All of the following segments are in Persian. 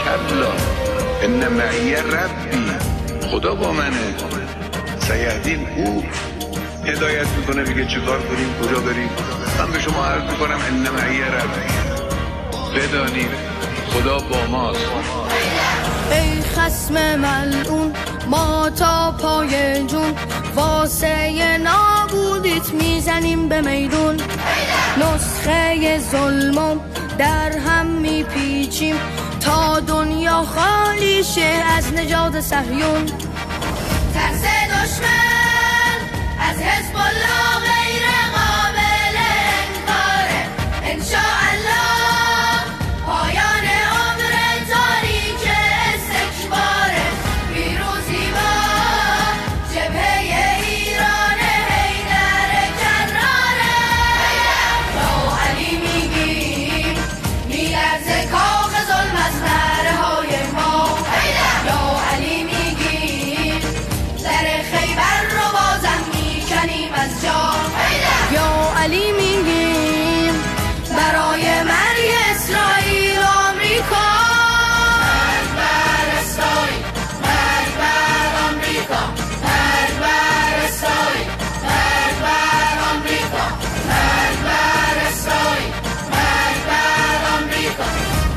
کلا ان معی ربی، خدا با منه، سیهدین، او هدایت میکنه میگه چه کار کنیم کجا بریم. من به شما عرض میکنم ان معی ربی، بدانید خدا با ماست. ای خصم ملعون ما تا پای جون، واسه نابودیت میزنیم به میدون. نسخه ظلمم در هم میپیچیم تا دنیا خالی شه از نجات صهیون. ترس دشمن از حزب الله غیر قابل انکاره، انشاءالله پایان عمر تاریک استکباره. پیروزی با جبهه ایران حیدر کراره. یا علی میگیم میلرزه کاخ ظلم از نعره های ما. یا علی میگیم در خیبر رو بازم میکنیم از جا. یا علی میگیم برای مرگ اسرائیل و آمریکا. مرگ بر اسرائیل، مرگ بر آمریکا، مرگ بر اسرائیل، مرگ بر آمریکا، مرگ بر اسرائیل، مرگ بر آمریکا.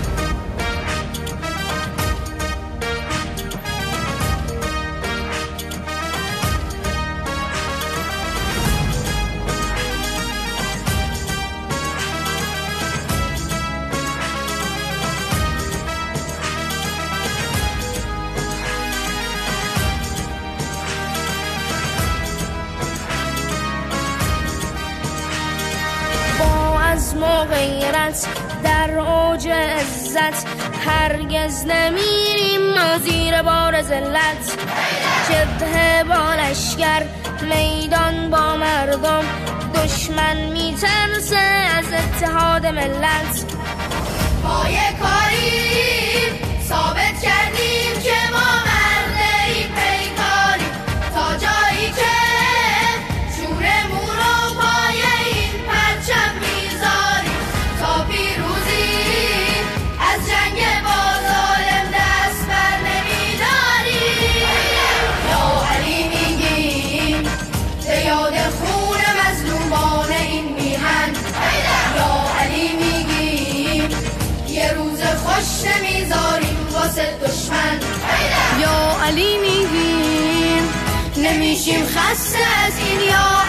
با عزم و غیرت در اوج عزت هرگز نمیریم ما زیر بار ذلت. جبهه با لشکر، میدان با مردم، دشمن میترسه از اتحاد ملت. ما یک کاریم ثابت کردیم که ما مرده پیکاریم، تا جایی که شورمون رو پای این پرچم میذاریم. تا پیروزی از جنگ با ظالم دست بر نمیداریم. یا علی میگیم به یاد خون مظلومان این میهن. یا علی میگیم یه روز خوش نمیذاریم واسه دشمن. یا علی میگیم نمیشیم خسته از این. یا